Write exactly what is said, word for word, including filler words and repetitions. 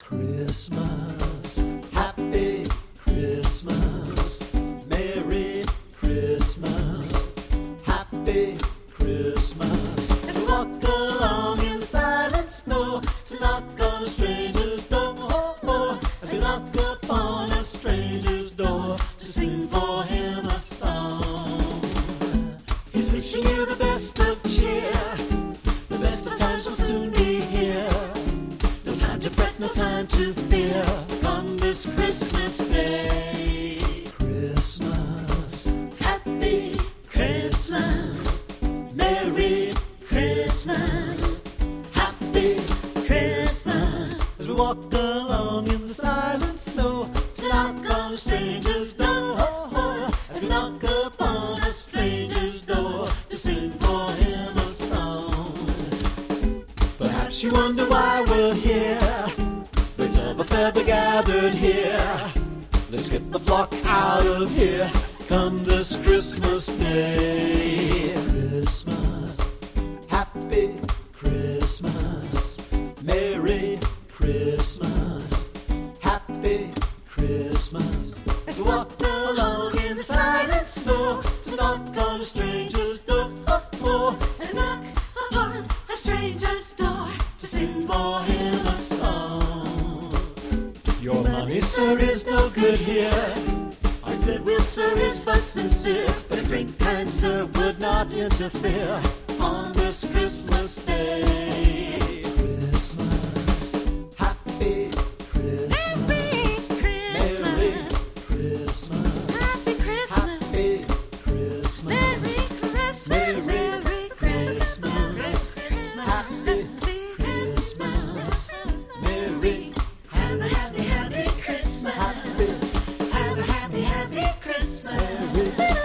Christmas, happy Christmas, Merry Christmas, happy Christmas. As we walk along in the silent snow to knock on a stranger's door, oh, oh, as we knock upon a stranger's door to sing for him a song. He's wishing you the best of cheer, the best of times will soon be here. No time to fret, no time to fear, come this Christmas Day. Christmas, happy Christmas, Merry Christmas, happy Christmas. As we walk along in the silent snow to knock on a stranger's door, oh, oh, as we knock upon a stranger's door to sing for him a song. Perhaps you wonder why we're here, birds of a feather gathered here. Let's get the flock out of here, come this Christmas Day. Christmas, happy Christmas, Merry Christmas, happy Christmas. As we walk along in the silent snow to knock on a stranger's door, oh, oh, and knock upon a stranger's door to sing for him a song. Your money, sir, is no good here, our goodwill, sir, is but sincere, but a drink, kind sir, would not interfere on this Christmas Day. Christmas, happy Christmas, Merry Christmas, happy Christmas, happy Christmas, Merry Christmas, Merry Christmas, happy Christmas, Merry. Have a happy, happy Christmas. Have a happy, happy Christmas.